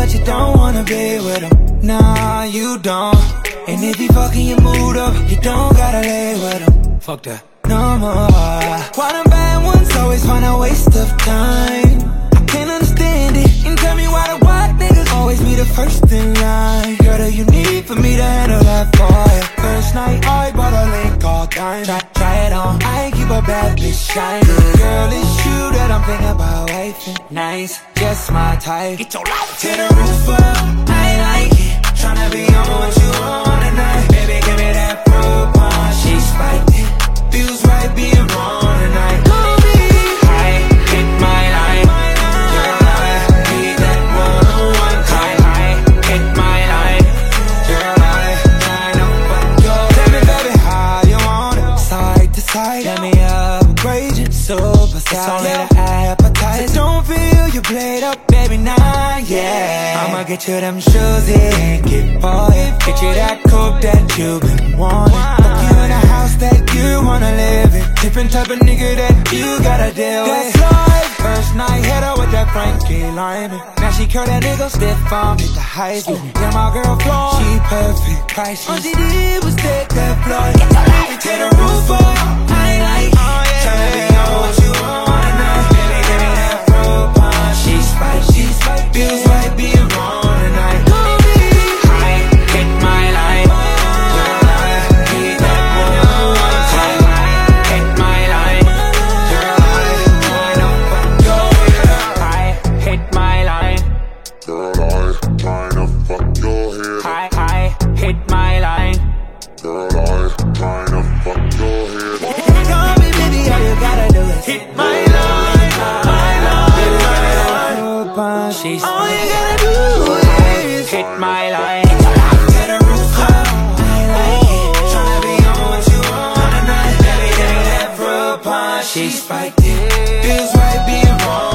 but you don't wanna be with him. Nah, you don't. And if he fucking your mood up, you don't gotta lay with him. Fuck that. No more. Why them bad ones always find a waste of time? I can't understand it. And tell me why the white niggas always be the first in line. Girl, do you need for me to handle that for you? First night, I bought a link all time. Try it on. I ain't keep a bad bitch shining. Girl, it's you that I'm thinking about wifing. Nice, just my type. Get your life to the roof up. I like it. Tryna be on what you want tonight. Baby, give me that fruit punch. She spiked it. Feels right being wrong tonight. I hit my line. Girl, I need that one-on-one time. I hit my line. Girl, I line up for you. Tell me, baby, how you want it. Side to side. Let me upgrade you. Superstar. It's only the appetite. So don't feel you played up, baby, nah, yeah. I'ma get you them shoes and get for it. Get you that coupe that you've been wanting. Fuck you in a house that you wanna live in. Different type of nigga that you gotta deal with. That's life. First night, hit her with that Frankie Lyman. Now she curl that nigga stiff on me, the high school. Yeah, my girl Floyd, she perfect, priceless. All she did was take that flight. Take the roof up, I like it. Tryna be on what you want tonight. Baby, give me that fruit punch. She spicy, feels right being wrong tonight. I hit my line. Girl, I need that one-on-one time. I hit my line. Girl, I line up for you. I hit my line. Girl, I tryna fuck your head. I hit my line. Girl, I tryna fuck your head. Tell me, baby, all you gotta do is hit my line. My line. She's all you gotta do is hit my line. Get a roof up, I like it. Tryna be on what you want tonight. Baby, give me that fruit punch. She spiked it. Feels right being wrong.